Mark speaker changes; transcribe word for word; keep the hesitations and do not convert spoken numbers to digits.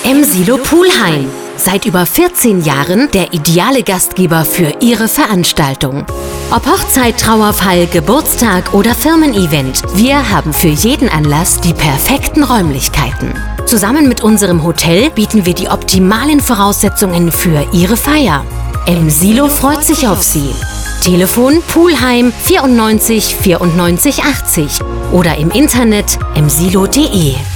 Speaker 1: M-Silo Poolheim. Seit über vierzehn Jahren der ideale Gastgeber für Ihre Veranstaltung. Ob Hochzeit, Trauerfall, Geburtstag oder Firmen-Event, wir haben für jeden Anlass die perfekten Räumlichkeiten. Zusammen mit unserem Hotel bieten wir die optimalen Voraussetzungen für Ihre Feier. M-Silo freut sich auf Sie. Telefon Poolheim vierundneunzig vierundneunzig achtzig oder im Internet m silo punkt de.